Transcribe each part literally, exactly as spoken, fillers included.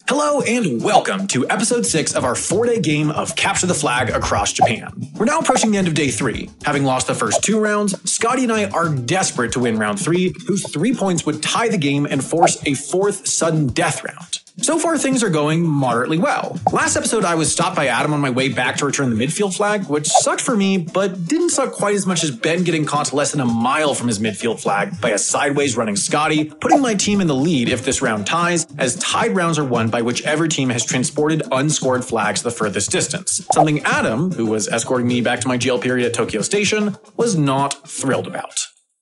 Hello and welcome to episode six of our four-day game of Capture the Flag across Japan. We're now approaching the end of day three. Having lost the first two rounds, Scotty and I are desperate to win round three, whose three points would tie the game and force a fourth sudden death round. So far, things are going moderately well. Last episode, I was stopped by Adam on my way back to return the midfield flag, which sucked for me, but didn't suck quite as much as Ben getting caught less than a mile from his midfield flag by a sideways running Scotty, putting my team in the lead if this round ties, as tied rounds are won by whichever team has transported unscored flags the furthest distance. Something Adam, who was escorting me back to my jail period at Tokyo Station, was not thrilled about.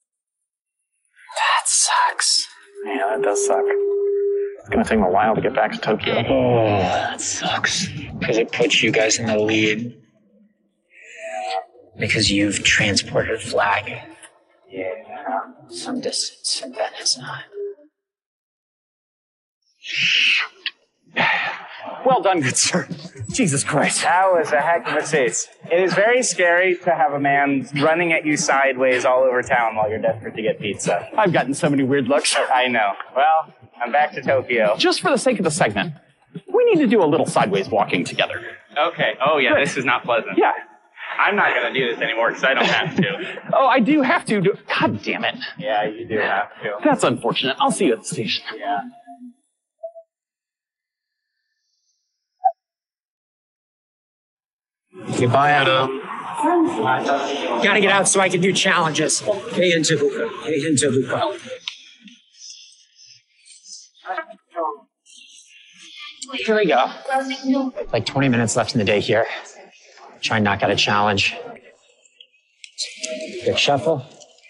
That sucks. Yeah, that does suck. It's gonna take me a while to get back to Tokyo. Oh, that sucks. Because it puts you guys in the lead. Because you've transported a flag. Yeah. Some distance, and Ben has not. Well done, good sir. Jesus Christ. That was a heck of a chase. It is very scary to have a man running at you sideways all over town while you're desperate to get pizza. I've gotten so many weird looks. I know. Well, I'm back to Tokyo. Just for the sake of the segment, we need to do a little sideways walking together. Okay. Oh, yeah, Good. This is not pleasant. Yeah. I'm not going to do this anymore because I don't have to. Oh, I do have to do... God damn it. Yeah, you do have to. That's unfortunate. I'll see you at the station. Yeah. Goodbye, Adam. Gotta get out so I can do challenges. Hey, into hookah. Hey, into hookah. Here we go. Like twenty minutes left in the day here. Try and knock out a challenge. Quick shuffle.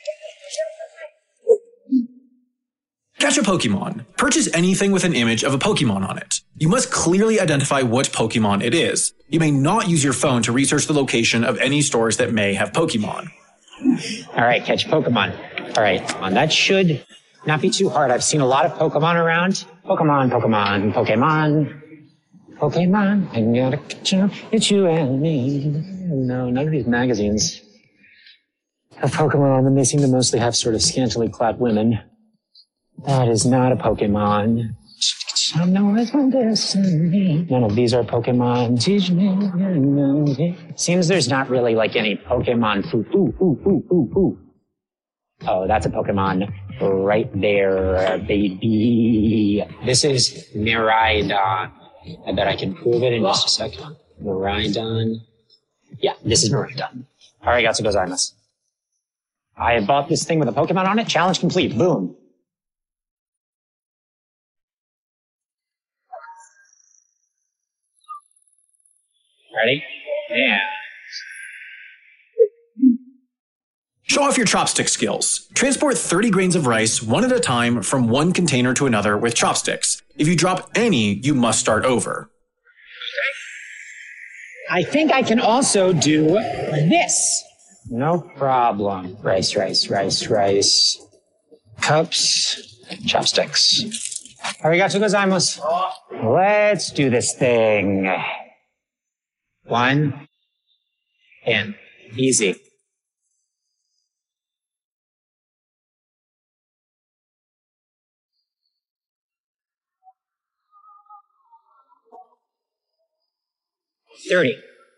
Catch a Pokemon. Purchase anything with an image of a Pokemon on it. You must clearly identify what Pokemon it is. You may not use your phone to research the location of any stores that may have Pokemon. All right, catch Pokemon. All right, on that should not be too hard. I've seen a lot of Pokemon around. Pokemon, Pokemon, Pokemon, Pokemon. I gotta catch up, it's you and me. No, none of these magazines have Pokemon, and they seem to mostly have sort of scantily clad women. That is not a Pokemon. I know it's my destiny. None of these are Pokemon. Teach me. Seems there's not really like any Pokemon food. Ooh, ooh, ooh, ooh, ooh. Oh, that's a Pokemon right there, baby. This is Miraidon. I bet I can prove it in just a second. Miraidon. Yeah, this is Miraidon. Arigatou gozaimasu. I have bought this thing with a Pokemon on it. Challenge complete. Boom. Ready? Yeah. Show off your chopstick skills. Transport thirty grains of rice one at a time from one container to another with chopsticks. If you drop any, you must start over. I think I can also do this. No problem. Rice, rice, rice, rice. Cups, chopsticks. Arigatou gozaimasu. Let's do this thing. One, and easy. thirty.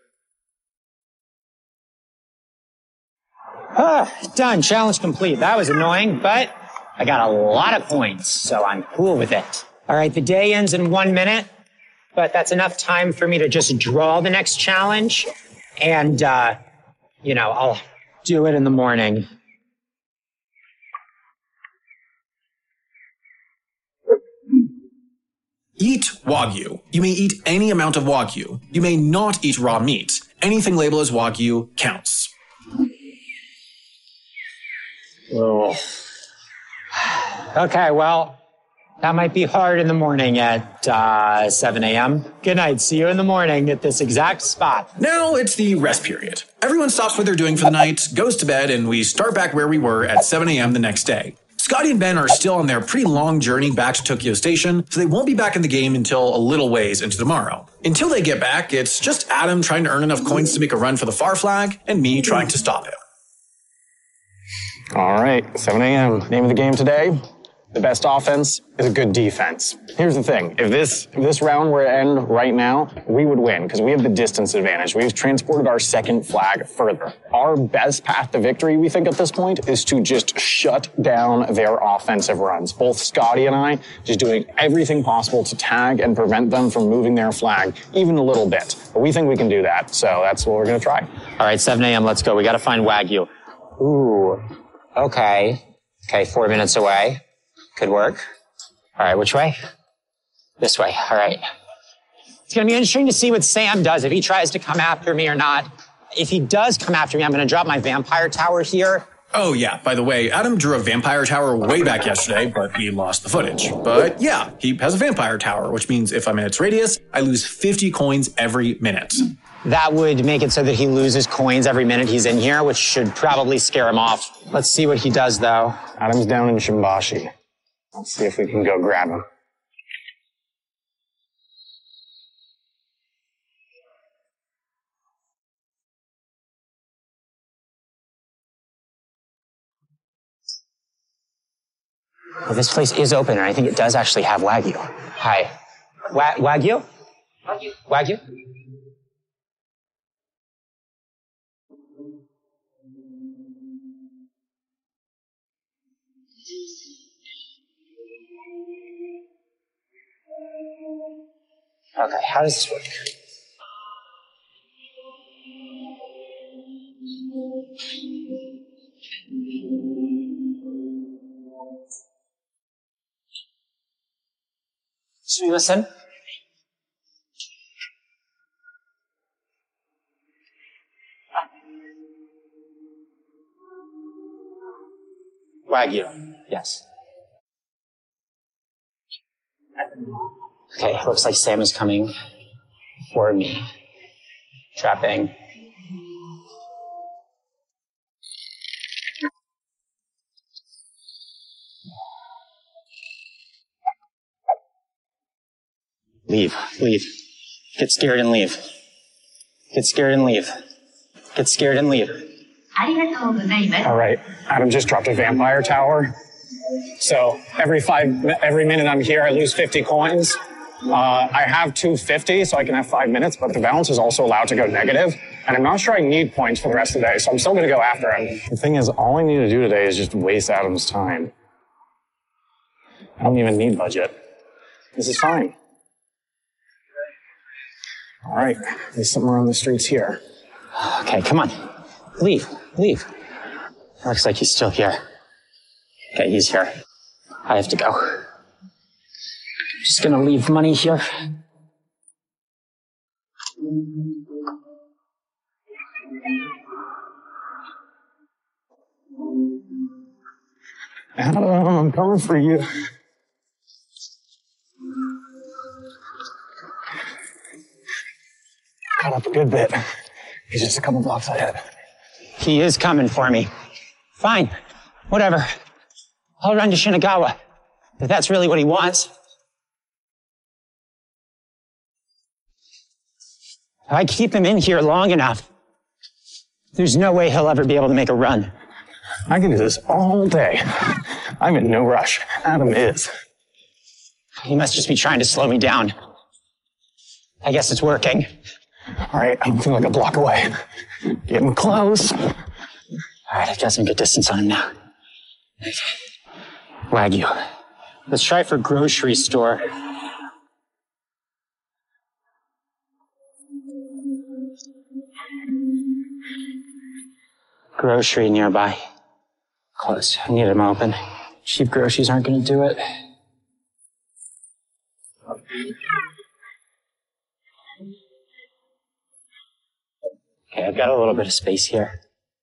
Ah, done. Challenge complete. That was annoying, but I got a lot of points, so I'm cool with it. All right, the day ends in one minute. But that's enough time for me to just draw the next challenge. And, uh, you know, I'll do it in the morning. Eat Wagyu. You may eat any amount of Wagyu. You may not eat raw meat. Anything labeled as Wagyu counts. Oh. Okay, well, that might be hard in the morning at uh, seven a.m. Good night. See you in the morning at this exact spot. Now it's the rest period. Everyone stops what they're doing for the night, goes to bed, and we start back where we were at seven a.m. the next day. Scotty and Ben are still on their pretty long journey back to Tokyo Station, so they won't be back in the game until a little ways into tomorrow. Until they get back, it's just Adam trying to earn enough coins to make a run for the far flag, and me trying to stop him. All right, seven a.m. Name of the game today, The best offense is a good defense. Here's the thing. If this if this round were to end right now, we would win because we have the distance advantage. We've transported our second flag further. Our best path to victory, we think at this point, is to just shut down their offensive runs. Both Scotty and I just doing everything possible to tag and prevent them from moving their flag even a little bit. But we think we can do that, so that's what we're going to try. All right, seven a.m., let's go. We got to find Wagyu. Ooh, okay. Okay, four minutes away. Could work. All right, which way? This way. All right. It's going to be interesting to see what Sam does, if he tries to come after me or not. If he does come after me, I'm going to drop my vampire tower here. Oh, yeah. By the way, Adam drew a vampire tower way back yesterday, but we lost the footage. But yeah, he has a vampire tower, which means if I'm in its radius, I lose fifty coins every minute. That would make it so that he loses coins every minute he's in here, which should probably scare him off. Let's see what he does, though. Adam's down in Shimbashi. Let's see if we can go grab him. Well, this place is open, and I think it does actually have Wagyu. Hi. Wa- Wagyu? Wagyu? Wagyu? Okay, how does this work? Should we listen? Wagyu, yes. Okay, looks like Sam is coming for me. Trapping. Leave, leave. Get scared and leave. Get scared and leave. Get scared and leave. All right, Adam just dropped a vampire tower. So every five, every minute I'm here, I lose fifty coins. Uh, I have two hundred fifty, so I can have five minutes, but the balance is also allowed to go negative. And I'm not sure I need points for the rest of the day, so I'm still going to go after him. The thing is, all I need to do today is just waste Adam's time. I don't even need budget. This is fine. All right, there's somewhere on the streets here. Okay, come on. Leave, leave. Looks like he's still here. Okay, he's here. I have to go. I'm just gonna leave money here. Adam, I'm coming for you. Cut up a good bit. He's just a couple blocks ahead. He is coming for me. Fine, whatever. I'll run to Shinagawa, if that's really what he wants. If I keep him in here long enough, there's no way he'll ever be able to make a run. I can do this all day. I'm in no rush. Adam is. He must just be trying to slow me down. I guess it's working. All right, I'm feeling like a block away. Getting close. All right, I've got some good distance on him now. Wagyu. Let's try for grocery store. Grocery nearby. Close. I need them open. Cheap groceries aren't going to do it. Okay, I've got a little bit of space here.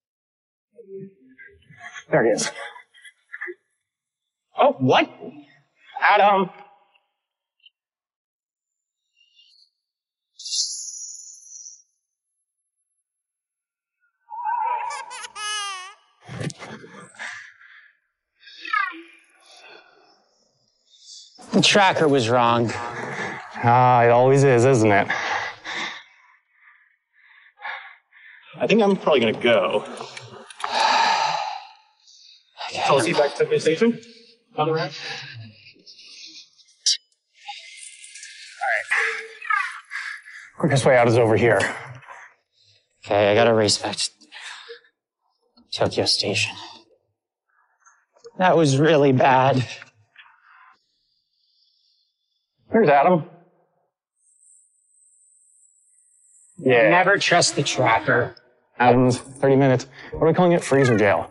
There he is. Oh, what? Adam. The tracker was wrong. Ah, it always is, isn't it? I think I'm probably gonna go. Okay. So is he back to the station? Another round? Alright. Quickest way out is over here. Okay, I gotta race back to Tokyo Station. That was really bad. Here's Adam. Yeah. Never trust the tracker. Adam's thirty minutes. What are we calling it? Freezer jail.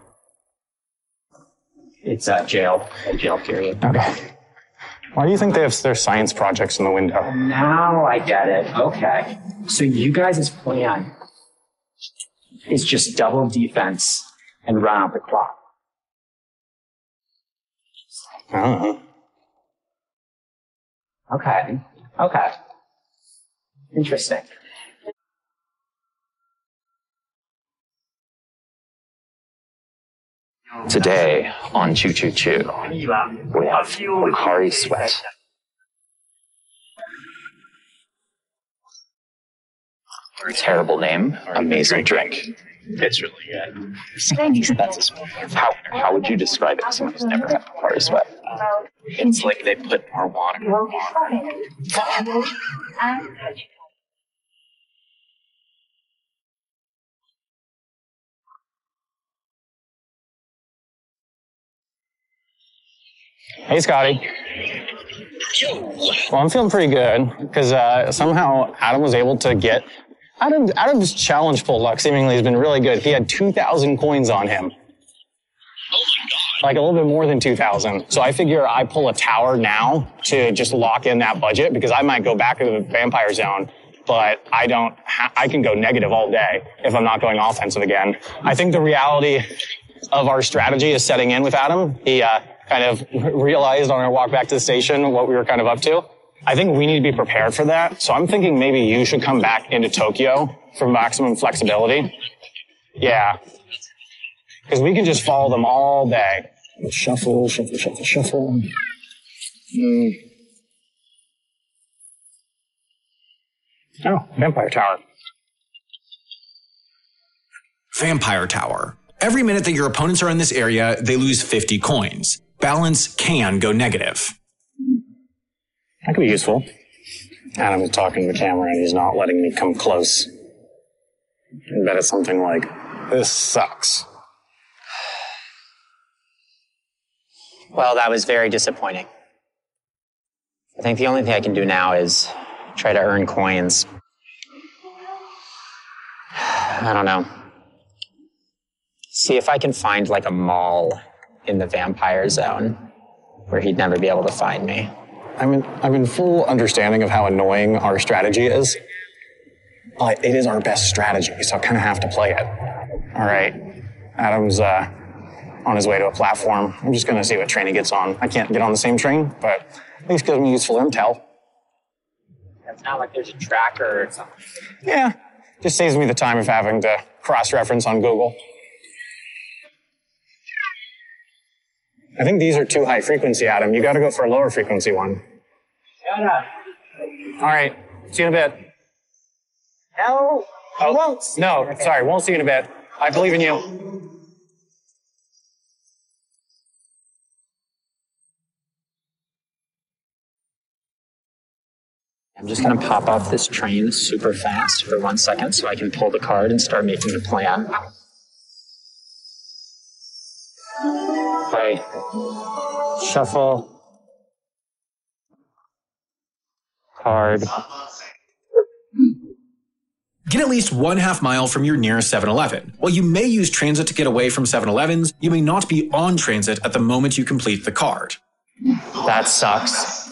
It's a jail. A jail period. Okay. Why do you think they have their science projects in the window? Now I get it. Okay. So you guys' plan is just double defense and run out the clock. I don't know. Okay. Okay. Interesting. Today on Choo Choo Choo, we have Pocari Sweat. Terrible name, amazing drink. It's really good. How, how would you describe it to someone who's never had Pocari Sweat? It's like they put more water in water. Hey, Scotty. Well, I'm feeling pretty good because uh, somehow Adam was able to get... Adam, Adam's challenge pull luck seemingly has been really good. He had two thousand coins on him. Oh my God. Like a little bit more than two thousand. So I figure I pull a tower now to just lock in that budget because I might go back into the vampire zone, but I don't, ha- I can go negative all day if I'm not going offensive again. I think the reality of our strategy is setting in with Adam. He uh, kind of realized on our walk back to the station what we were kind of up to. I think we need to be prepared for that. So I'm thinking maybe you should come back into Tokyo for maximum flexibility. Yeah. Because we can just follow them all day. Shuffle, shuffle, shuffle, shuffle. Mm. Oh, Vampire Tower. Vampire Tower. Every minute that your opponents are in this area, they lose fifty coins. Balance can go negative. That could be useful. Adam is talking to the camera and he's not letting me come close. I bet it's something like, this sucks. Well, that was very disappointing. I think the only thing I can do now is try to earn coins. I don't know. See if I can find like a mall in the vampire zone where he'd never be able to find me. I'm in, I'm in full understanding of how annoying our strategy is, but it is our best strategy, so I kind of have to play it. All right. Adam's uh, on his way to a platform. I'm just going to see what train he gets on. I can't get on the same train, but at least gives me useful intel. It's not like there's a tracker or something. Yeah, just saves me the time of having to cross-reference on Google. I think these are too high frequency, Adam. You got to go for a lower frequency one. Shut up. All right. See you in a bit. No, I Oh, won't. See no, you. sorry. Won't see you in a bit. I believe in you. I'm just going to pop off this train super fast for one second so I can pull the card and start making the plan. Okay. Shuffle. Card. Get at least one half mile from your nearest seven eleven. While you may use transit to get away from seven elevens, you may not be on transit at the moment you complete the card. That sucks.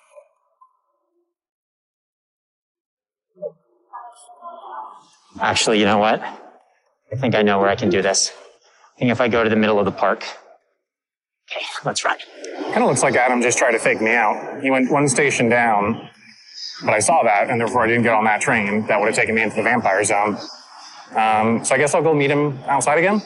Actually, you know what? I think I know where I can do this. I think if I go to the middle of the park. Okay, let's run. Kind of looks like Adam just tried to fake me out. He went one station down, but I saw that, and therefore I didn't get on that train. That would have taken me into the vampire zone. Um, so I guess I'll go meet him outside again.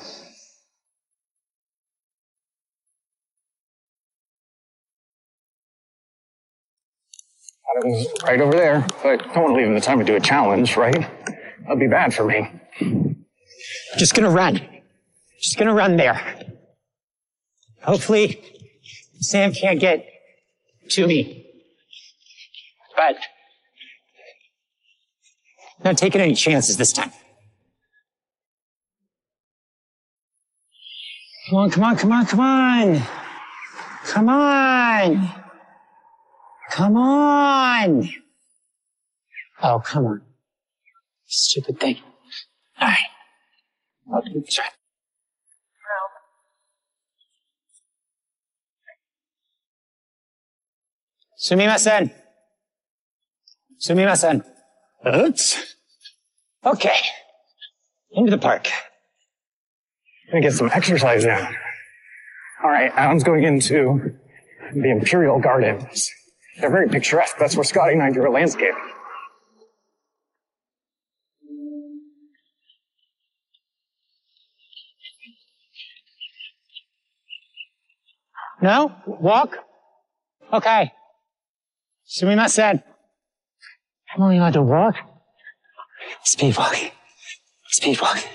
Adam's right over there, but I don't want to leave him the time to do a challenge, right? That'd be bad for me. Just gonna run. Just gonna run there. Hopefully, Sam can't get to me. But I'm not taking any chances this time. Come on, come on, come on, come on. Come on. Come on. Oh, come on. Stupid thing. All right. I'll do this right. Sumimasen. Sumimasen. Oops. Okay. Into the park. Gonna get some exercise now. All right, Adam's going into the Imperial Gardens. They're very picturesque. That's where Scotty and I drew a landscape. No? Walk? Okay. Sumimasen. I'm only allowed to walk? Speed walk. Speed walk.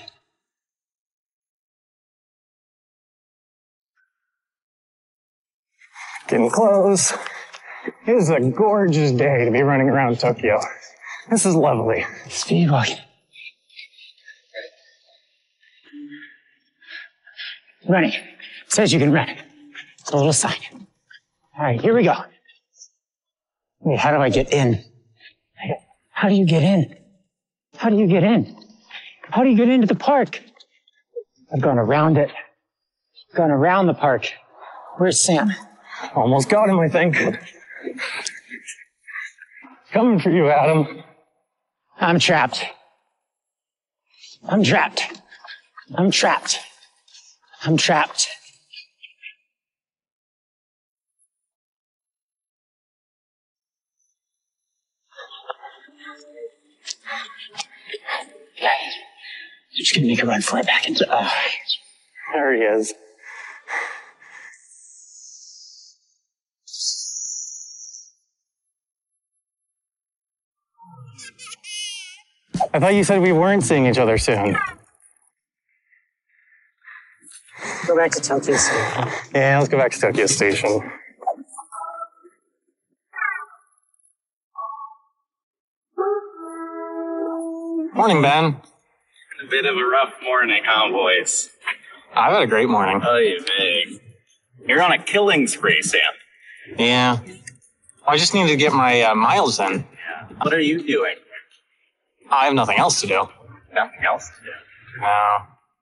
Getting close. It is a gorgeous day to be running around Tokyo. This is lovely. Speed walking. Running. It says you can run. It's a little sign. All right, here we go. Wait, how do I get in? How do you get in? How do you get in? How do you get into the park? I've gone around it. Gone around the park. Where's Sam? Almost got him, I think. Coming for you, Adam. I'm trapped. I'm trapped. I'm trapped. I'm trapped. I'm just gonna make a run for it back into. Uh, there he is. I thought you said we weren't seeing each other soon. Go back to Tokyo Station. Yeah, let's go back to Tokyo Station. Morning, Ben. A bit of a rough morning, huh, boys? I've had a great morning. Oh, you big. You're on a killing spree, Sam. Yeah. Well, I just need to get my uh, miles in. Yeah. What are you doing? I have nothing else to do. Nothing else to do. No.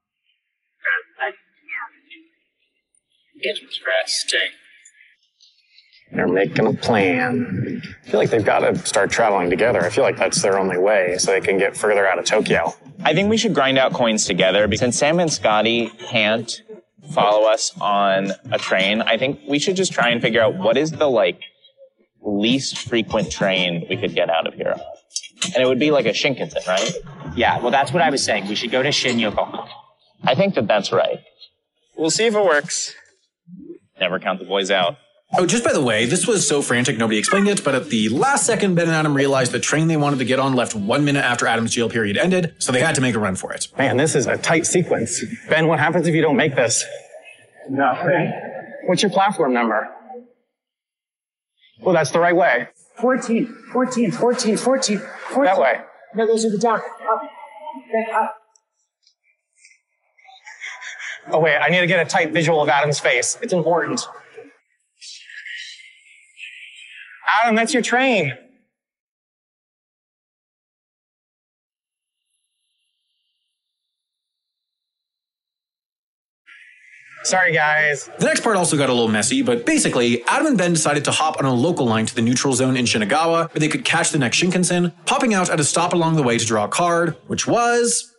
Interesting. They're making a plan. I feel like they've got to start traveling together. I feel like that's their only way so they can get further out of Tokyo. I think we should grind out coins together because since Sam and Scotty can't follow us on a train, I think we should just try and figure out what is the, like, least frequent train we could get out of here. And it would be like a Shinkansen, right? Yeah, well, that's what I was saying. We should go to Shin Yokohama. I think that that's right. We'll see if it works. Never count the boys out. Oh, just by the way, this was so frantic nobody explained it, but at the last second, Ben and Adam realized the train they wanted to get on left one minute after Adam's jail period ended, so they had to make a run for it. Man, this is a tight sequence. Ben, what happens if you don't make this? Nothing. What's your platform number? Well, that's the right way. fourteen, fourteen, fourteen, fourteen, fourteen. That way. No, those are the down. Up. Then up. Oh, wait, I need to get a tight visual of Adam's face. It's important. Adam, that's your train. Sorry, guys. The next part also got a little messy, but basically, Adam and Ben decided to hop on a local line to the neutral zone in Shinagawa, where they could catch the next Shinkansen, popping out at a stop along the way to draw a card, which was...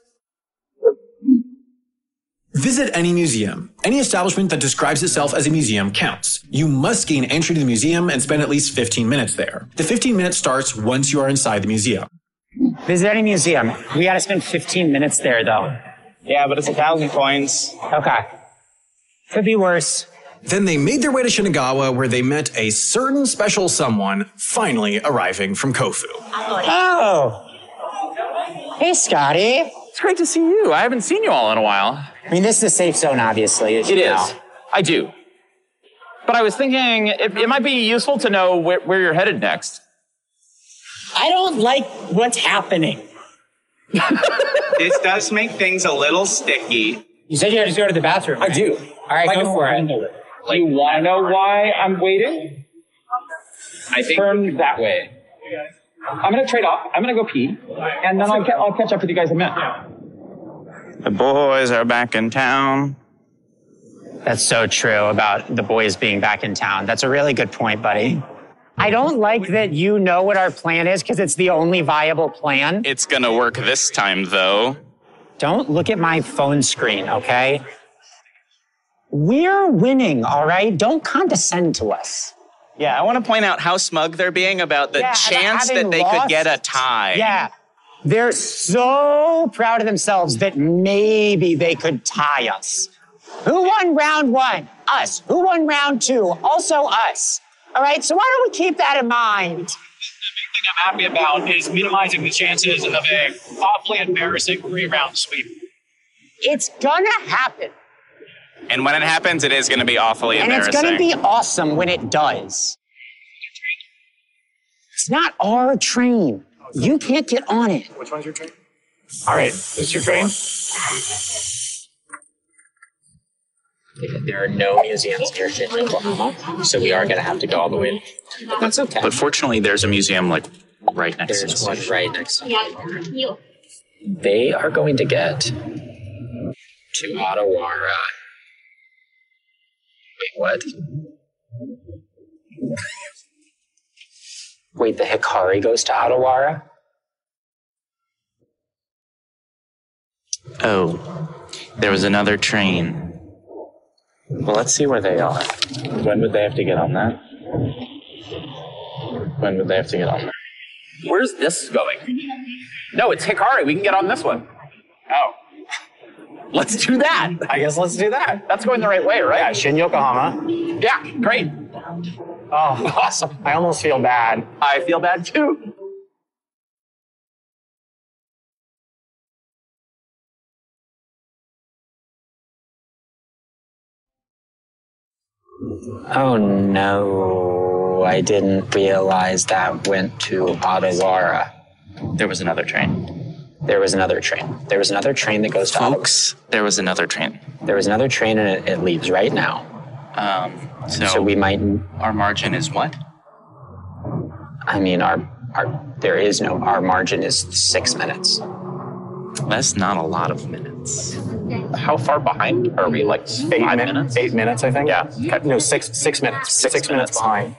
Visit any museum. Any establishment that describes itself as a museum counts. You must gain entry to the museum and spend at least fifteen minutes there. The fifteen minutes starts once you are inside the museum. Visit any museum. We gotta spend fifteen minutes there, though. Yeah, but it's a thousand coins. Okay. Could be worse. Then they made their way to Shinagawa, where they met a certain special someone finally arriving from Kofu. Oh! Hey, Scotty. It's great to see you. I haven't seen you all in a while. I mean, this is a safe zone, obviously. It is. I do. But I was thinking it, it might be useful to know where, where you're headed next. I don't like what's happening. This does make things a little sticky. You said you had to go to the bathroom. I do. All right, go for it. Do you want to know why I'm waiting? I think Turn that way. I'm going to trade off. I'm going to go pee, and then I'll, ca- I'll catch up with you guys in a minute. The boys are back in town. That's so true about the boys being back in town. That's a really good point, buddy. I don't like that you know what our plan is because it's the only viable plan. it's gonna work this time, though. Don't look at my phone screen, okay? We're winning, all right? Don't condescend to us. Yeah, I want to point out how smug they're being about the Yeah, chance having that they lost- could get a tie. Yeah. They're so proud of themselves that maybe they could tie us. Who won round one? Us. Who won round two? Also us. All right, so why don't we keep that in mind? The big thing I'm happy about is minimizing the chances of a awfully embarrassing three-round sweep. It's gonna happen. And when it happens, it is going to be awfully And it's embarrassing. gonna be awesome when it does. It's not our train. You can't get on it. Which one's your train? All right, this is your train. There are no museums near Shinjuku, Oklahoma, so we are going to have to go all the way. But that's okay. But fortunately, there's a museum like right next There's to one us. right next to me. They are going to get to Ottawara. Wait, what? Wait, the Hikari goes to Ottawara? Oh, there was another train. Well, let's see where they are. When would they have to get on that? When would they have to get on that? Where's this going? No, it's Hikari. We can get on this one. Oh, Let's do that. I guess let's do that. That's going the right way, Yeah, right? Shin Yokohama. Yeah, great. Oh, awesome. I almost feel bad. I feel bad too. Oh no, I didn't realize that went to Ottawara. There was another train. There was another train. There was another train that goes to Ottawara. Folks, there was another train. There was another train and it, it leaves right now. Um, so, So we might, our margin is what? I mean, our, our, there is no, our margin is six minutes. That's not a lot of minutes. How far behind are we? Like Eight five min- minutes? Eight minutes, I think. Yeah. No, six six minutes. Six, Six minutes. minutes. behind.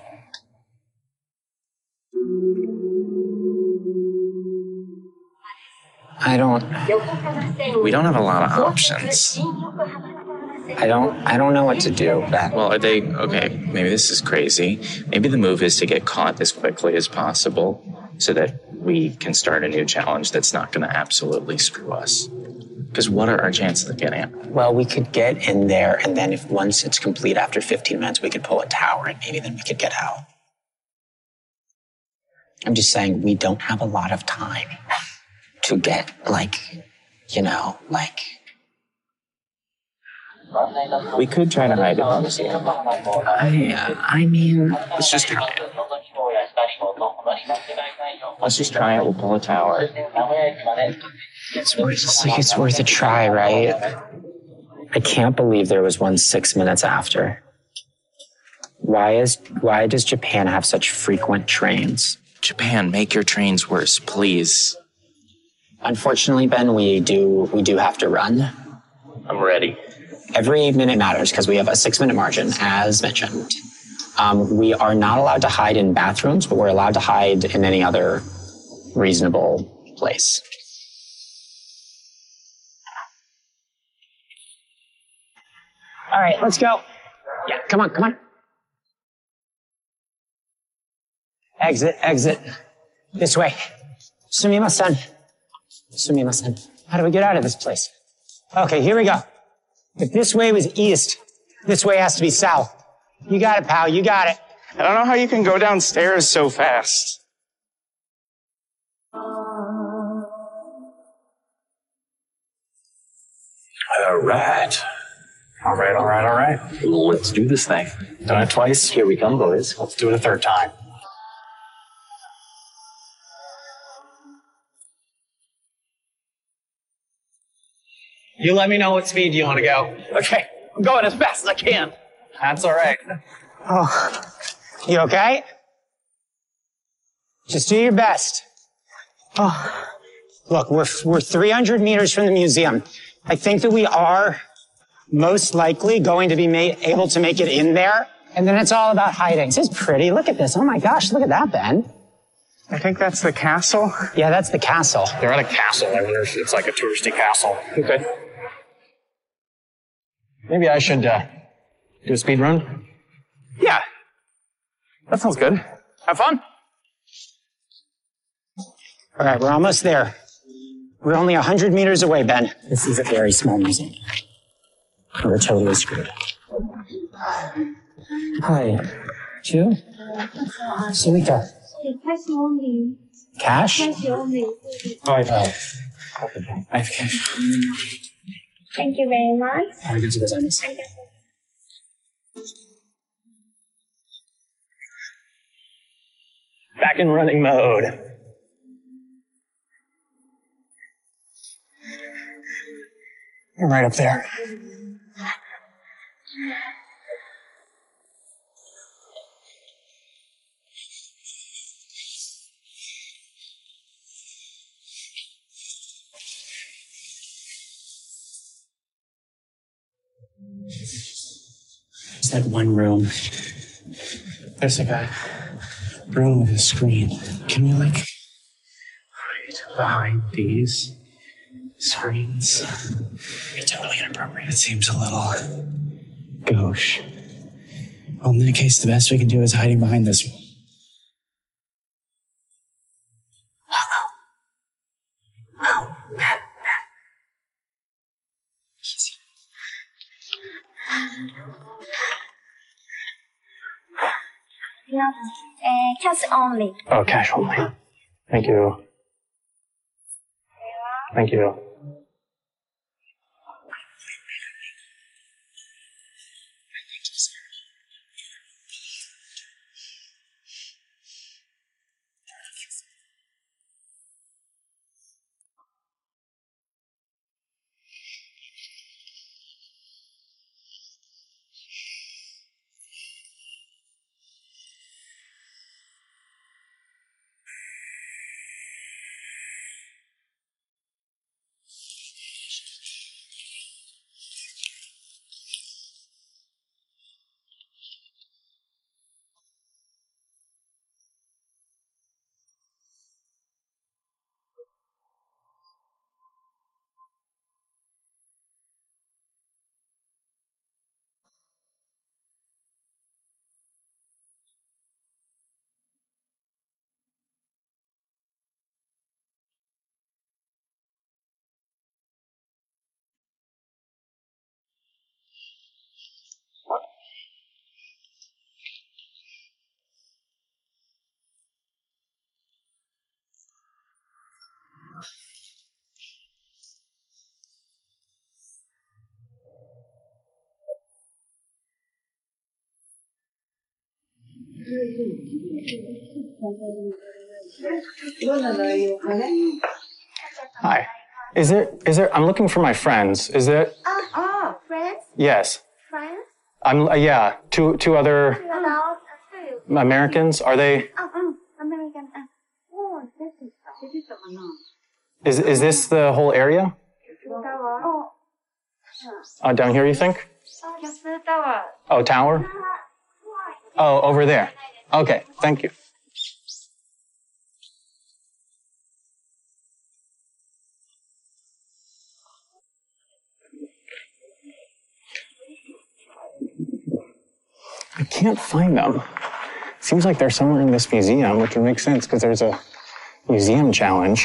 I don't, We don't have a lot of options. I don't, I don't know what to do. That, Well, are they okay? Maybe this is crazy. Maybe the move is to get caught as quickly as possible so that we can start a new challenge that's not going to absolutely screw us. Because what are our chances of getting it? well, we could get in there and then if once it's complete after fifteen minutes, we could pull a tower and maybe then we could get out. I'm just saying we don't have a lot of time to get like, you know, like, We could try to hide it in the museum. I, uh, I mean, Let's just try it. Let's just try it. We'll pull a tower. it's worth, it's like it's worth a try, right? I can't believe there was one six minutes after. Why is, why does Japan have such frequent trains? Japan, make your trains worse, please. Unfortunately, Ben, we do, we do have to run. I'm ready. Every minute matters because we have a six minute margin, as mentioned. Um, we are not allowed to hide in bathrooms, but we're allowed to hide in any other reasonable place. All right, let's go. Yeah, come on, come on. Exit, exit. This way. Sumimasen. Sumimasen. How do we get out of this place? Okay, here we go. If this way was east, this way has to be south. You got it, pal. You got it. I don't know how you can go downstairs so fast. All right. All right, all right, all right. Let's do this thing. Done it twice. Here we come, boys. Let's do it a third time. You let me know what speed you want to go. Okay, I'm going as fast as I can. That's all right. Oh, you okay? Just do your best. Oh, look, we're we're three hundred meters from the museum. I think that we are most likely going to be made, able to make it in there, and then it's all about hiding. This is pretty. Look at this. Oh my gosh, look at that, Ben. I think that's the castle. Yeah, that's the castle. They're at a castle. I wonder if it's like a touristy castle. Okay. Maybe I should uh, do a speed run. Yeah, that sounds good. Have fun. All right, we're almost there. We're only one hundred meters away, Ben. This is a very small museum. We're totally screwed. Hi. Two? Sulika. Cash only. Cash? Cash only. Oh, I have. I have cash. Thank you very much. Back in running mode. You're right up there. It's that one room. There's like a room with a screen. Can we like hide behind these screens? It's totally inappropriate. It seems a little gauche. Well, in that case, the best we can do is hiding behind this one. No, uh, cash only. Oh, cash only. Thank you. Thank you. Hi. Is there, is there, I'm looking for my friends. Is there? Oh, oh, friends? Yes. Friends? I'm, uh, yeah, two, two other About uh, two. Americans. Are they, Oh, um, American. Uh, oh, this is, this is the one. is, is this the whole area? Oh, Uh, down here, you think? just the tower. Oh, tower? Oh, over there. Okay, thank you. I can't find them. Seems like they're somewhere in this museum, which would make sense because there's a museum challenge.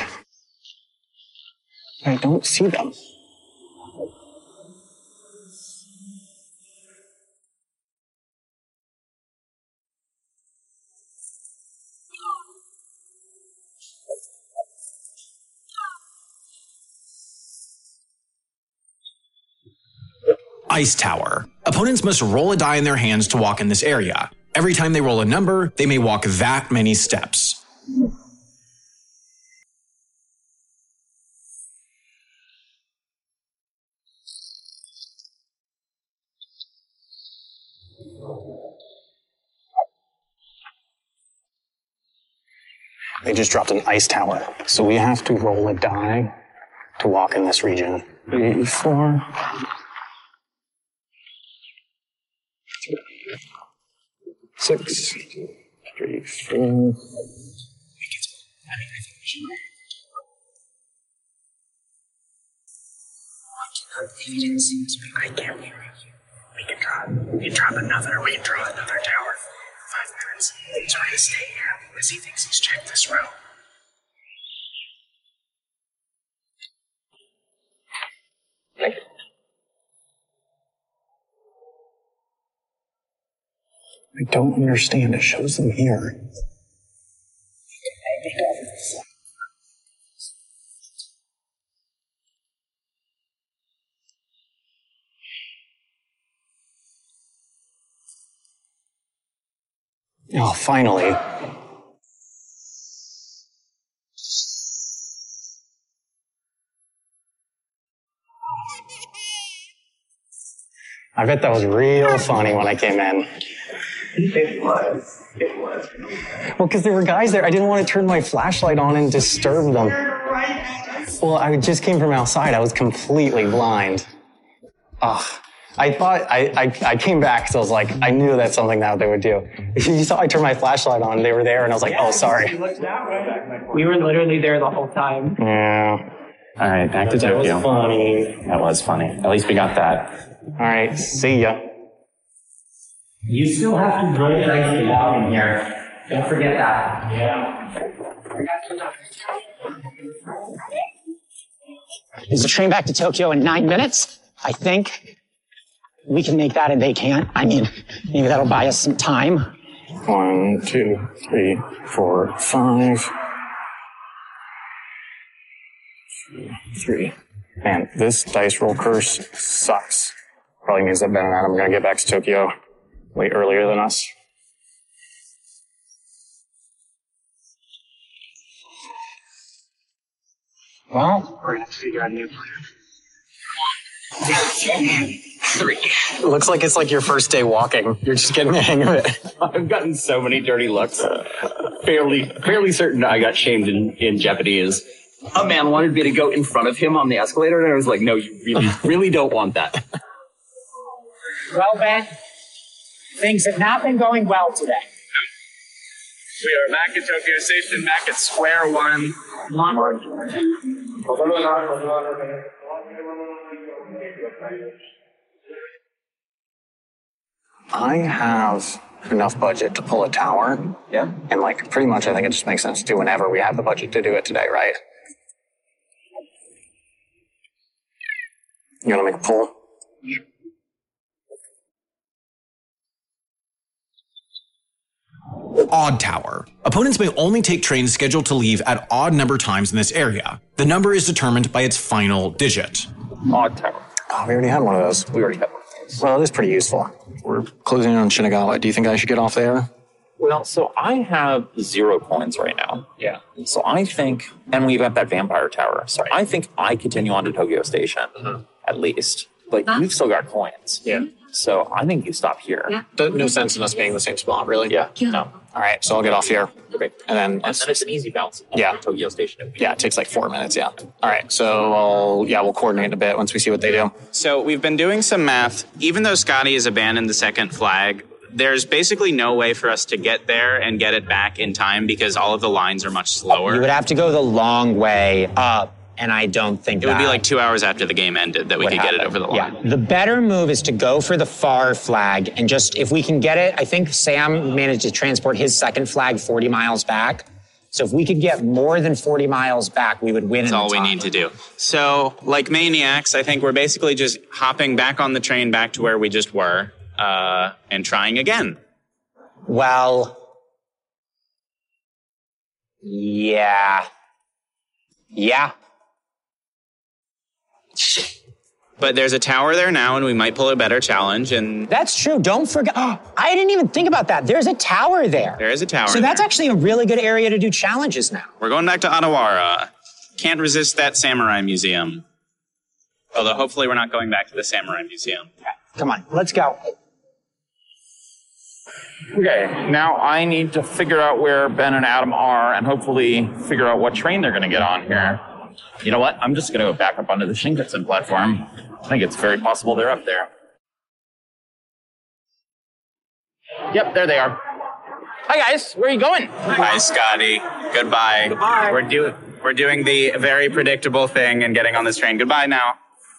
I don't see them. Ice Tower. Opponents must roll a die in their hands to walk in this area. Every time they roll a number, they may walk that many steps. They just dropped an ice tower. So we have to roll a die to walk in this region. Three, four. Six. Three, four. If you didn't see this, I can't be right here. We can drop, we can drop another, we can draw another tower. Five minutes. He's going to stay here because he thinks he's checked this row. I don't understand. It shows them here. Oh, finally. I bet that was real funny when I came in. It was. It was. Well, because there were guys there. I didn't want to turn my flashlight on and disturb them. Well, I just came from outside. I was completely blind. Ugh. I thought, I, I, I came back because I was like, I knew that's something that they would do. You saw I turned my flashlight on, they were there, and I was like, oh, sorry. We were literally there the whole time. Yeah. All right, back to That Tokyo. was funny. That was funny. At least we got that. All right, see ya. You still have to roll the dice to walk in here. Don't forget that. Yeah. Is the train back to Tokyo in nine minutes? I think we can make that and they can't. I mean, maybe that'll buy us some time. One, two, three, four, five. Two, three. Man, this dice roll curse sucks. Probably means that Ben and Adam are going to get back to Tokyo way earlier than us. Well, we're going to figure out a new plan. Three. It looks like it's like your first day walking. You're just getting the hang of it. I've gotten so many dirty looks. fairly, fairly certain I got shamed in, in Japanese. A man wanted me to go in front of him on the escalator, and I was like, no, you really, really don't want that. Well, Ben, things have not been going well today. We are back at Tokyo Station, back at square one. Onward. I have enough budget to pull a tower. Yeah. And like pretty much I think it just makes sense to do whenever we have the budget to do it today, right? You wanna make a pull? Odd Tower. Opponents may only take trains scheduled to leave at odd number times in this area. The number is determined by its final digit. Odd Tower. Oh, we already had one of those. We already had one. Well, it is pretty useful. We're closing in on Shinagawa. Do you think I should get off there? Well, so I have zero coins right now. Yeah. So I think, and we've got that vampire tower. So I think I continue on to Tokyo Station, Uh-huh. at least. But you've still got coins. Yeah. So I think you stop here. Yeah. No sense in us being in the same spot, really. Yeah. Yeah. No. All right, so I'll get off here. Okay. And then, And then it's an easy bounce. Yeah. Tokyo Station. yeah, it takes like four minutes, yeah. All right, so I'll, yeah, we'll coordinate in a bit once we see what they do. So we've been doing some math. Even though Scotty has abandoned the second flag, there's basically no way for us to get there and get it back in time because all of the lines are much slower. You would have to go the long way up, and I don't think It that would be like two hours after the game ended that we would could get it happen. over the line. Yeah. The better move is to go for the far flag and just, if we can get it, I think Sam managed to transport his second flag forty miles back. So if we could get more than forty miles back, we would win. That's in the all we top. need to do. So, like maniacs, I think we're basically just hopping back on the train back to where we just were uh, and trying again. Well, yeah. Yeah. But there's a tower there now, and we might pull a better challenge. And That's true. Don't forget. Oh, I didn't even think about that. There's a tower there. There is a tower So that's there. actually a really good area to do challenges now. We're going back to Adawara. Can't resist that samurai museum. Although hopefully we're not going back to the samurai museum. Come on, let's go. Okay, now I need to figure out where Ben and Adam are and hopefully figure out what train they're going to get on here. You know what? I'm just going to go back up onto the Shinkansen platform. I think it's very possible they're up there. Yep, there they are. Hi guys, where are you going? Hi, Scotty. Goodbye. Goodbye. We're, do- we're doing the very predictable thing and getting on this train. Goodbye now.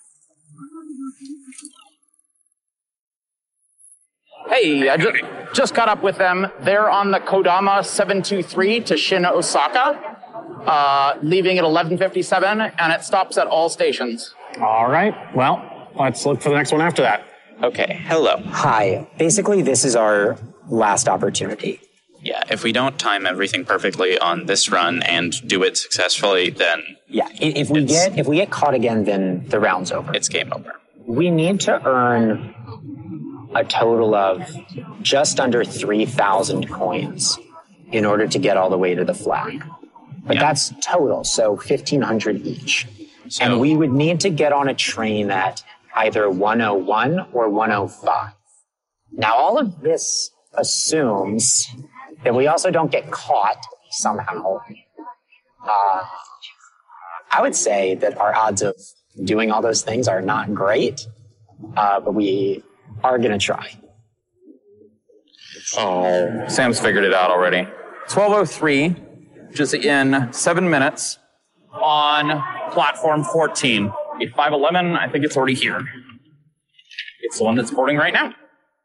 Hey, I just, just caught up with them. They're on the Kodama seven two three to Shin Osaka, uh, leaving at eleven fifty-seven, and it stops at all stations. All right. Well, let's look for the next one after that. Okay, hello. Hi. Basically, this is our last opportunity. Yeah, if we don't time everything perfectly on this run and do it successfully, then Yeah, i- if we get if we get caught again, then the round's over. it's game over. We need to earn a total of just under three thousand coins in order to get all the way to the flag. But Yeah. that's total, so fifteen hundred each. So- And we would need to get on a train at either one oh one or one oh five. Now, all of this assumes that we also don't get caught somehow. Uh, I would say that our odds of doing all those things are not great, uh, but we are going to try. Oh, Sam's figured it out already. twelve oh three, which is in seven minutes, on platform fourteen. eight five eleven, I think it's already here. It's the one that's boarding right now.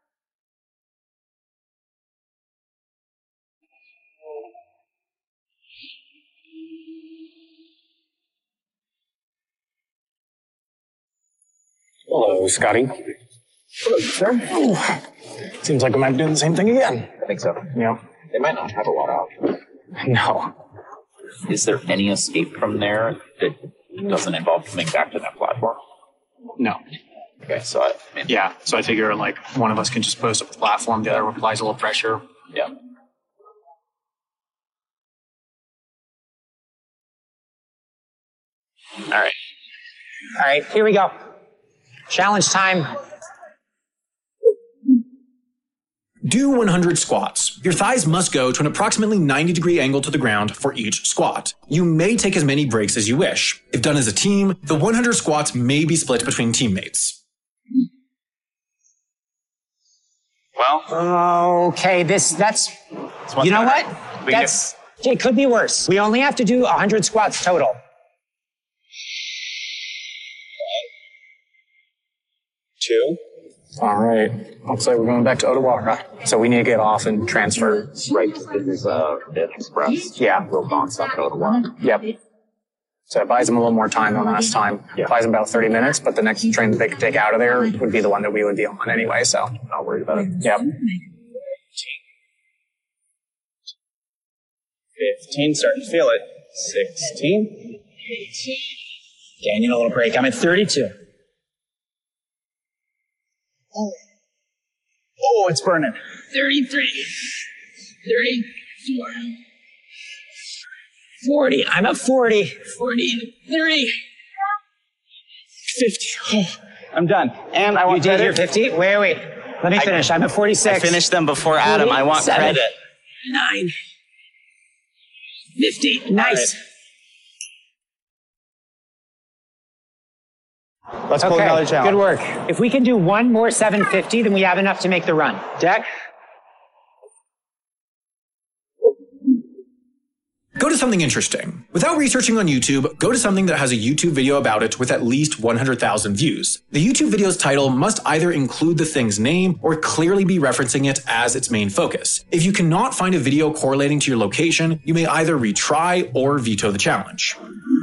Hello, Scotty. Hello, sir. Ooh. Seems like we might be doing the same thing again. I think so. Yeah. They might not have a lot out. No. Is there any escape from there that doesn't involve coming back to that platform? No. Okay, so I, I mean, Yeah, so I figure like one of us can just post up the platform, the other one applies a little pressure. yeah. All right. All right, here we go. Challenge time. Do one hundred squats. Your thighs must go to an approximately ninety degree angle to the ground for each squat. You may take as many breaks as you wish. If done as a team, the one hundred squats may be split between teammates. Well, Okay, this, that's, one you know better. what? We That's, it could be worse. We only have to do one hundred squats total. two. All right. Looks like we're going back to Odawara. So we need to get off and transfer. Right, this is uh, the express. Yeah. We'll bounce up to Odawara. Yep. So it buys them a little more time than last time. Yeah. Buys them about thirty minutes, but the next train that they could take out of there would be the one that we would be on anyway, so not worried about it. Yep. fifteen, starting to feel it. sixteen. Okay, I need a little break. I'm at thirty-two. Oh, it's burning. thirty-three. thirty-four. forty. I'm at forty. forty-three. fifty. Oh. I'm done. And I You want did credit. your fifty? Wait, wait. Let me finish. I'm at forty-six. I finished them before Adam. I want forty-seven. credit. Nine. Fifty. Nice. Let's pull Okay, another challenge. good work. If we can do one more seven fifty, then we have enough to make the run. Deck? Go to something interesting. Without researching on YouTube, go to something that has a YouTube video about it with at least one hundred thousand views. The YouTube video's title must either include the thing's name or clearly be referencing it as its main focus. If you cannot find a video correlating to your location, you may either retry or veto the challenge.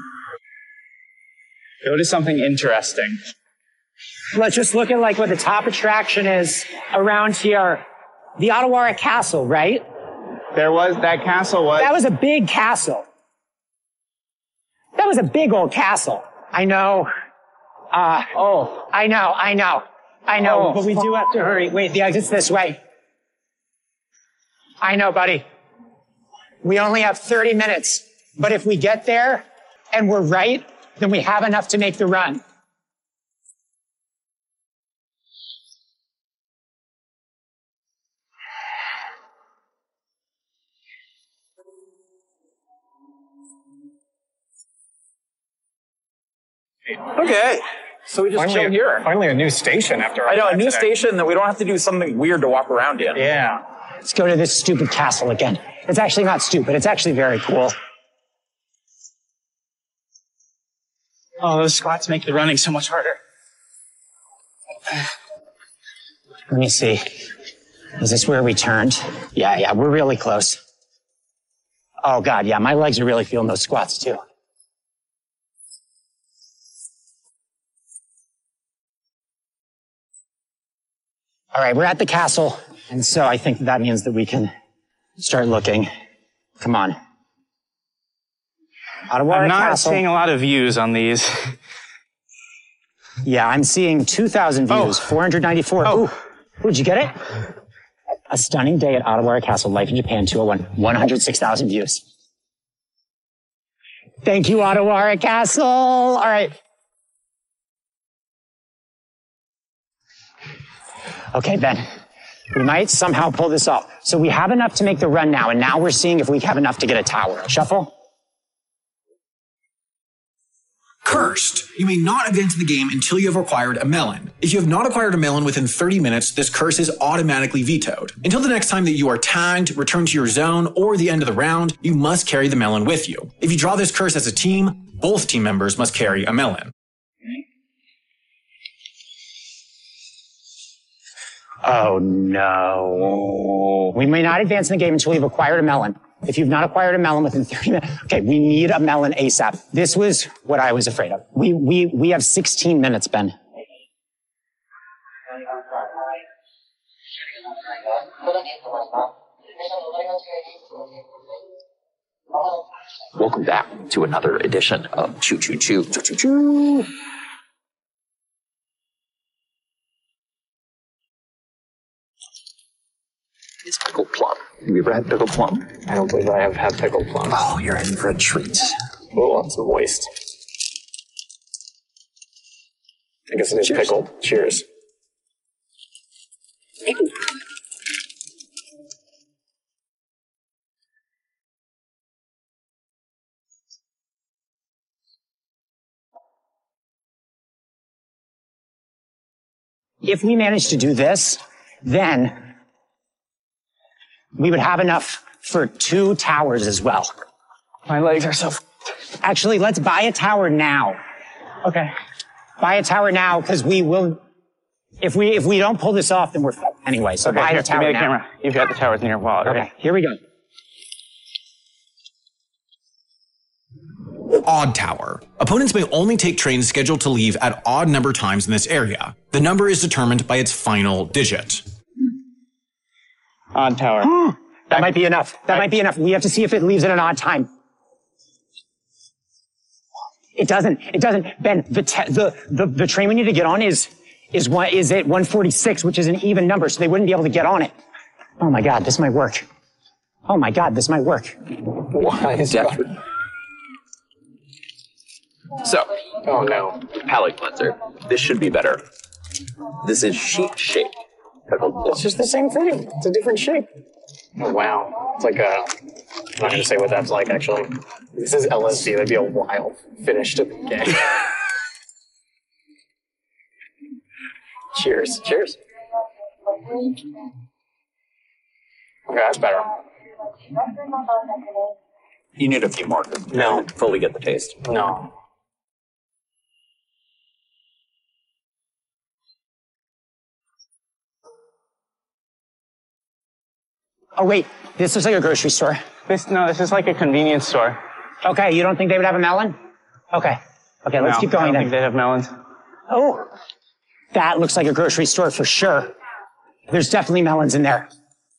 Go to something interesting. Let's just look at like what the top attraction is around here. The Adawara Castle, right? There was, that castle was. That was a big castle. That was a big old castle. I know. Uh, oh, I know, I know, I know, oh, but we do have to hurry. Wait, the exit's this way. I know, buddy. We only have thirty minutes, but if we get there and we're right, then we have enough to make the run. Okay. So we just finally, chill here. Finally a new station after our I know, a new today. station that we don't have to do something weird to walk around in. Yeah. Let's go to this stupid castle again. It's actually not stupid. It's actually very cool. Oh, those squats make the running so much harder. Let me see. Is this where we turned? Yeah, yeah, we're really close. Oh, God, yeah, my legs are really feeling those squats, too. All right, we're at the castle, and so I think that means that we can start looking. Come on. Ottawa I'm not Castle. seeing a lot of views on these. Yeah, I'm seeing two thousand views, oh. four hundred ninety-four. Oh. Ooh. Ooh, did you get it? A stunning day at Ottawa Castle, Life in Japan two oh one, one hundred six thousand views. Thank you, Ottawa Castle. All right. Okay, Ben, we might somehow pull this off. So we have enough to make the run now, and now we're seeing if we have enough to get a tower. Shuffle. Cursed. You may not advance the game until you have acquired a melon. If you have not acquired a melon within thirty minutes, this curse is automatically vetoed. Until the next time that you are tagged, return to your zone, or the end of the round, you must carry the melon with you. If you draw this curse as a team, both team members must carry a melon. Oh, no. We may not advance in the game until we've acquired a melon. If you've not acquired a melon within thirty minutes, okay, we need a melon ASAP. This was what I was afraid of. We, we, we have sixteen minutes, Ben. Welcome back to another edition of Choo Choo Choo Choo Choo Choo. It's pickled plum. Have you ever had pickled plum? I don't believe I have had pickled plum. Oh, you're in for a treat. Oh, it's moist. I guess it is Cheers. Pickled. Cheers. If we manage to do this, then we would have enough for two towers as well. My legs are so... Actually, let's buy a tower now. Okay. Buy a tower now, because we will... If we if we don't pull this off, then we're fucked anyway. So okay, buy here, a tower give me the now. camera. You've got the towers in your wallet. Okay, here we go. Odd tower. Opponents may only take trains scheduled to leave at odd number times in this area. The number is determined by its final digit. Odd tower. That might be enough. That I, might be enough. We have to see if it leaves at an odd time. It doesn't. It doesn't. Ben, the te- the, the the train we need to get on is is one is at one forty-six, which is an even number, so they wouldn't be able to get on it. Oh my God, this might work. Oh my God, this might work. Why is that? So, oh no, palate cleanser. This should be better. This is sheep shape. It's just the same thing. It's a different shape. Oh, wow. It's like a... I'm not going to say what that's like, actually. This is L S D. That'd be a wild finish to the game. Cheers. Cheers. Okay, that's better. You need a few more to no. fully get the taste. No. Oh, wait. This looks like a grocery store. This No, this is like a convenience store. Okay, you don't think they would have a melon? Okay. Okay, let's no, keep going I don't then. think they have melons. Oh, that looks like a grocery store for sure. There's definitely melons in there.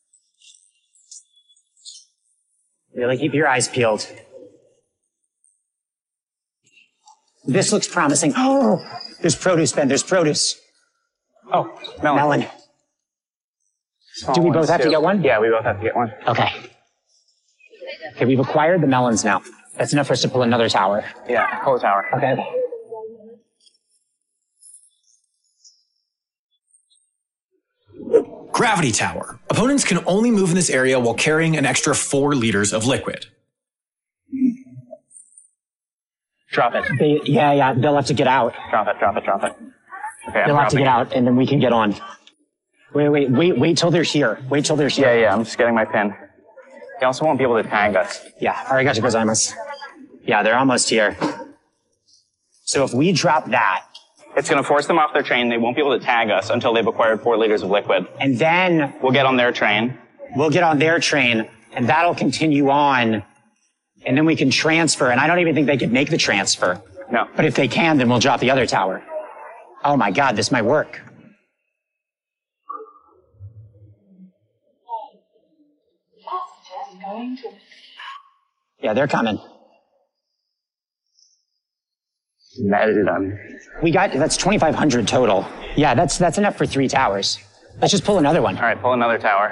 Really keep your eyes peeled. This looks promising. Oh, There's produce, Ben. There's produce. Oh, melon. Melon. Small Do we both ones, have to too. get one? Yeah, we both have to get one. Okay. Okay, we've acquired the melons now. That's enough for us to pull another tower. Yeah, pull the tower. Okay. Gravity Tower. Opponents can only move in this area while carrying an extra four liters of liquid. Drop it. They, yeah, yeah, they'll have to get out. Drop it, drop it, drop it. Okay, I'm They'll have to dropping get out, and then we can get on. Wait, wait, wait, wait till they're here. Wait till they're here. Yeah, yeah, I'm just getting my pin. They also won't be able to tag us. Yeah, arigato gozaimasu. Yeah, they're almost here. So if we drop that, It's going to force them off their train. They won't be able to tag us until they've acquired four liters of liquid. And then we'll get on their train. We'll get on their train, and that'll continue on, and then we can transfer. And I don't even think they could make the transfer. No. But if they can, then we'll drop the other tower. Oh my God, this might work. Yeah, they're coming. We got, that's twenty-five hundred total. Yeah, that's that's enough for three towers. Let's just pull another one. All right, pull another tower.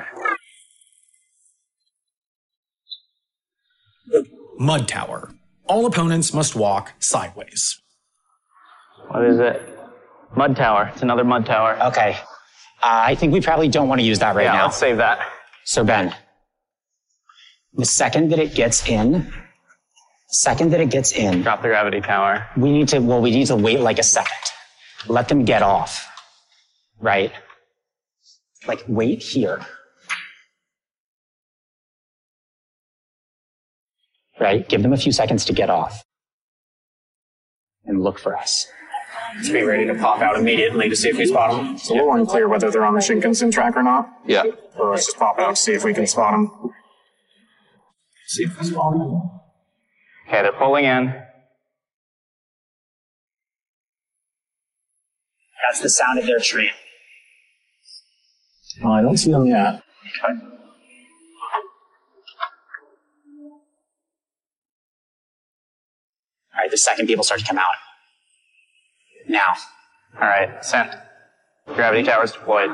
Mud Tower. All opponents must walk sideways. What is it? Mud tower. It's another mud tower. Okay. Uh, I think we probably don't want to use that right yeah, now. let's save that. So Ben, the second that it gets in, the second that it gets in, drop the gravity tower. We need to, well, we need to wait like a second. Let them get off. Right? Like, wait here. Right? Give them a few seconds to get off. And look for us. Let's be ready to pop out immediately to see if we spot them. It's a little unclear whether they're on the Shinkansen track or not. Yeah. So let's just pop out and see if we can spot them. See if we spot them. Okay, they're pulling in. That's the sound of their train. Oh, I don't see them yet. Okay. All right, the second people start to come out. Now. All right, sent. Gravity tower's deployed.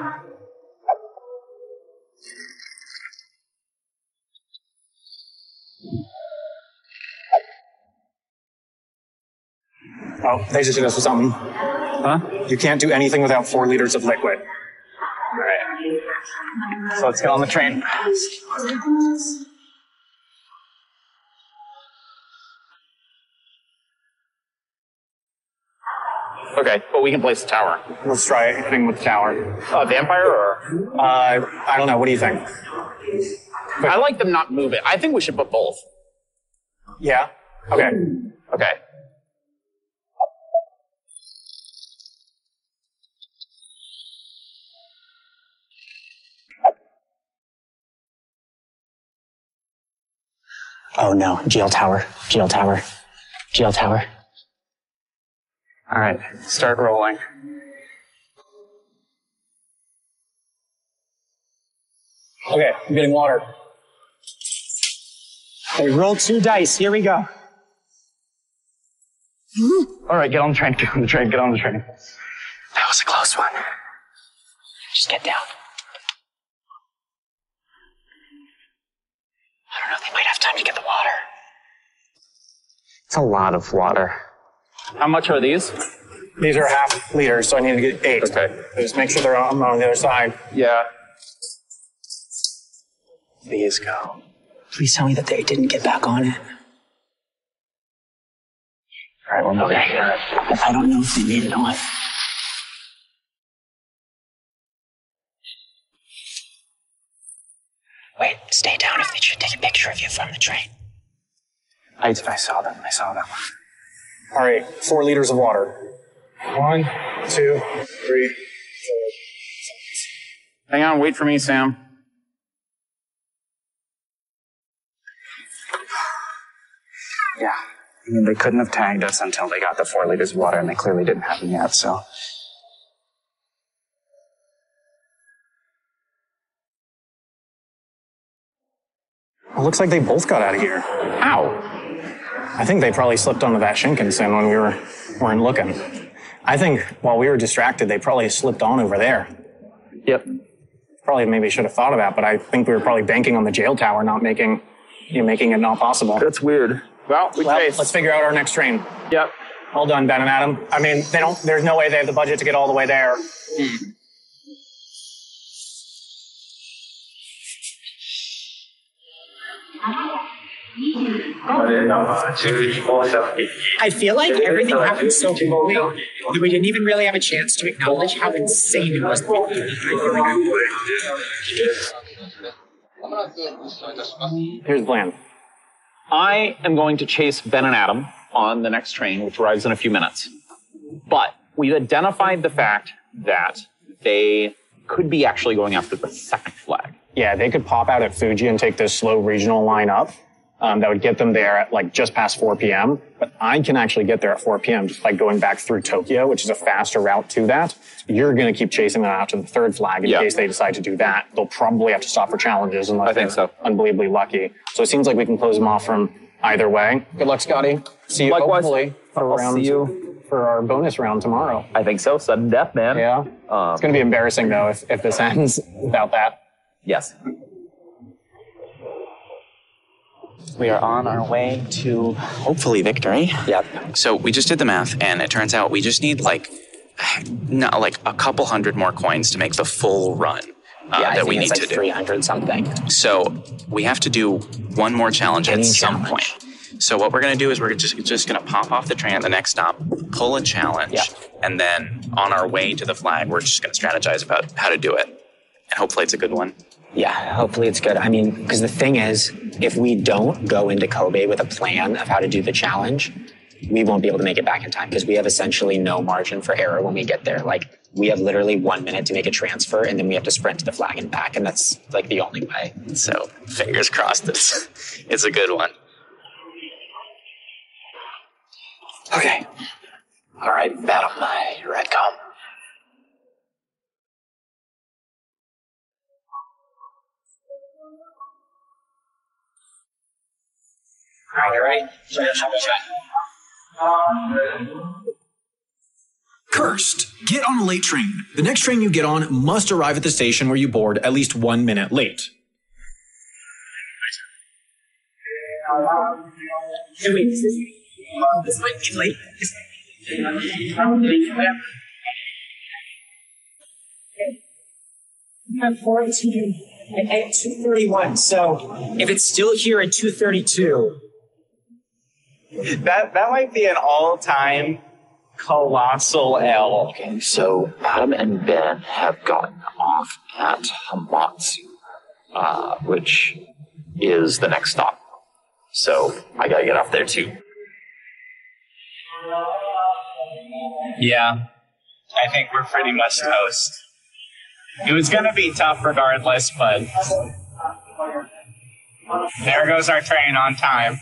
Oh, they just hit us with something. Huh? You can't do anything without four liters of liquid. All right. So let's get on the train. Okay, but we can place the tower. Let's try hitting with the tower. Uh, vampire or? Uh, I don't know. What do you think? But I like them not moving. I think we should put both. Yeah? Okay. Okay. Oh no, jail tower, jail tower, jail tower. All right, start rolling. Okay, I'm getting water. Okay, roll two dice. Here we go. All right, get on the train, get on the train, get on the train. That was a close one. Just get down. I don't know, they might have time to get the water. It's a lot of water. How much are these? These are half liters, so I need to get eight. Okay. Just make sure they're on, on the other side. Yeah. These go. Please tell me that they didn't get back on it. All right, we're moving. Okay. I don't know if they made it on. Wait, stay down if they should take a picture of you from the train. I, I saw them, I saw them. All right, four liters of water. One, two, three, four. Hang on, wait for me, Sam. Yeah. I mean, they couldn't have tagged us until they got the four liters of water, and they clearly didn't have them yet, so. It looks like they both got out of here. How? I think they probably slipped onto that Shinkansen when we were weren't looking. I think while we were distracted, they probably slipped on over there. Yep. Probably maybe should have thought of that, but I think we were probably banking on the jail tower not making, you know, making it not possible. That's weird. Well, we well chased. Let's figure out our next train. Yep. Well done, Ben and Adam. I mean, they don't. There's no way they have the budget to get all the way there. Mm. I feel like everything happened so quickly that we didn't even really have a chance to acknowledge how insane it was. Here's the plan. I am going to chase Ben and Adam on the next train, which arrives in a few minutes. But we've identified the fact that they could be actually going after the second flag. Yeah, they could pop out at Fuji and take this slow regional line up. Um, that would get them there at like just past four p.m. But I can actually get there at four p.m. just by going back through Tokyo, which is a faster route to that. You're going to keep chasing them after the third flag in yeah. case they decide to do that. They'll probably have to stop for challenges unless I think they're so. unbelievably lucky. So it seems like we can close them off from either way. Good luck, Scotty. See you Likewise. hopefully for, I'll round, see you. for our bonus round tomorrow. I think so. Sudden death, man. Yeah. Um, it's going to be embarrassing though if, if this ends without that. Yes. We are on our way to hopefully victory. Yep. So we just did the math, and it turns out we just need like, not like a couple hundred more coins to make the full run uh, yeah, I that think we it's need like to do. three hundred something. So we have to do one more challenge Any at some challenge. point. So what we're going to do is we're just just going to pop off the train at the next stop, pull a challenge, yeah. and then on our way to the flag, we're just going to strategize about how to do it, and hopefully it's a good one. Yeah, hopefully it's good. I mean, because the thing is, if we don't go into Kobe with a plan of how to do the challenge, we won't be able to make it back in time because we have essentially no margin for error when we get there. Like, we have literally one minute to make a transfer, and then we have to sprint to the flag and back, and that's like the only way. So, fingers crossed it's, it's a good one. Okay. All right, Adam, you're at com. All right, all right. Cursed. Get on a late train. The next train you get on must arrive at the station where you board at least one minute late. Hey, wait, this might be late. I'm fourteen at two thirty-one, so if it's still here at two thirty-two. That that might be an all-time colossal L. Okay, so Adam and Ben have gotten off at Hamatsu, uh, which is the next stop. So I gotta get off there too. Yeah, I think we're pretty much toast. It was going to be tough regardless, but there goes our train on time.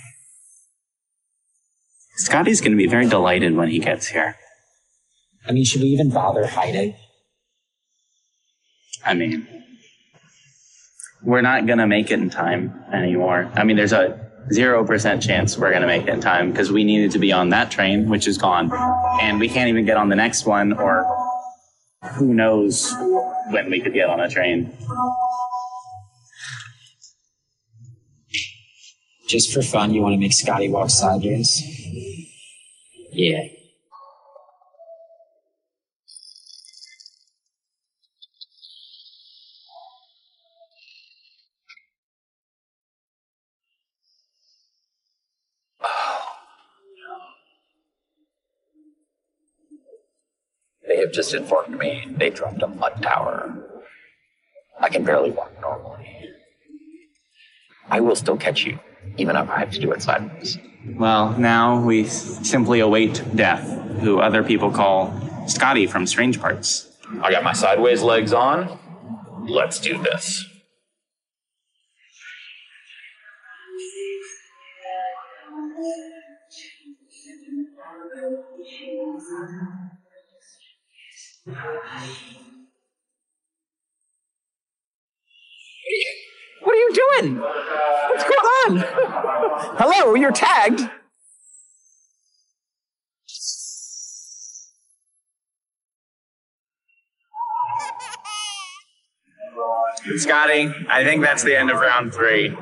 Scotty's going to be very delighted when he gets here. I mean, should we even bother hiding? I mean, we're not going to make it in time anymore. I mean, there's a zero percent chance we're going to make it in time because we needed to be on that train, which is gone. And we can't even get on the next one, or who knows when we could get on a train. Just for fun, you want to make Scotty walk sideways? Yeah. They have just informed me they dropped a mud tower. I can barely walk normally. I will still catch you, even if I have to do it sideways. Well, now we simply await death, who other people call Scotty from Strange Parts. I got my sideways legs on. Let's do this. What are you doing? What's going on? Hello, you're tagged. Scotty, I think that's the end of round three.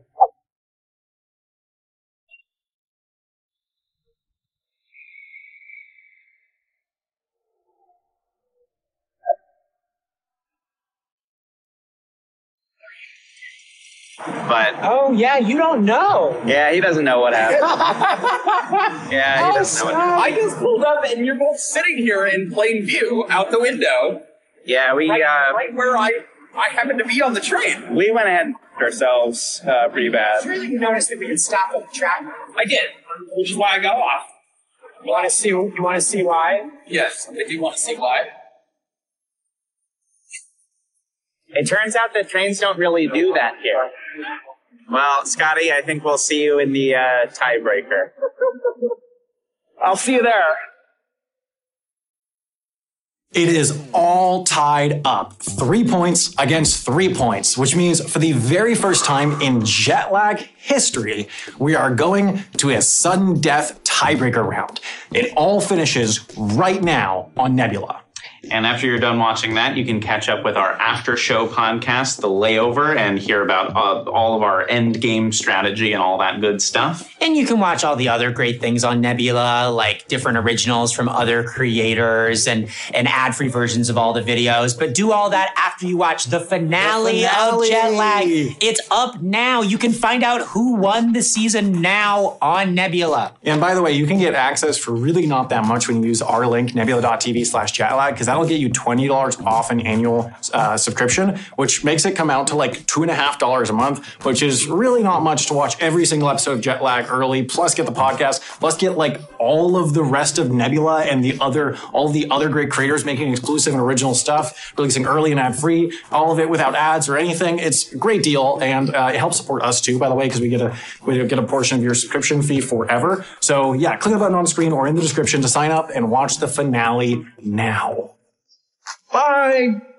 But oh yeah, you don't know. Yeah, he doesn't know what happened. Yeah, he doesn't know what happened. I just pulled up and you're both sitting here in plain view out the window. Yeah, we right, uh, right where I I happen to be on the train. We went ahead and ourselves uh, pretty bad. Surely you noticed that we could stop at the track. I did, which is why I got off. You want to see? You want to see why? Yes, I do want to see why. It turns out that trains don't really do that here. Well, Scotty, I think we'll see you in the uh, tiebreaker. I'll see you there. It is all tied up. Three points against three points, which means for the very first time in jet lag history, we are going to a sudden death tiebreaker round. It all finishes right now on Nebula. And after you're done watching that, you can catch up with our after show podcast, The Layover, and hear about uh, all of our end game strategy and all that good stuff. And you can watch all the other great things on Nebula, like different originals from other creators and, and ad-free versions of all the videos. But do all that after you watch the finale, the finale of Jet Lag. It's up now. You can find out who won the season now on Nebula. And by the way, you can get access for really not that much when you use our link, nebula.tv slash jetlag, because that'll get you twenty dollars off an annual uh, subscription, which makes it come out to like two and a half dollars a month, which is really not much to watch every single episode of Jet Lag early, plus get the podcast, plus get like all of the rest of Nebula and the other, all the other great creators making exclusive and original stuff, releasing early and ad-free, all of it without ads or anything. It's a great deal, and uh, it helps support us too, by the way, because we get a we get a portion of your subscription fee forever. So yeah, click the button on the screen or in the description to sign up and watch the finale now. Bye.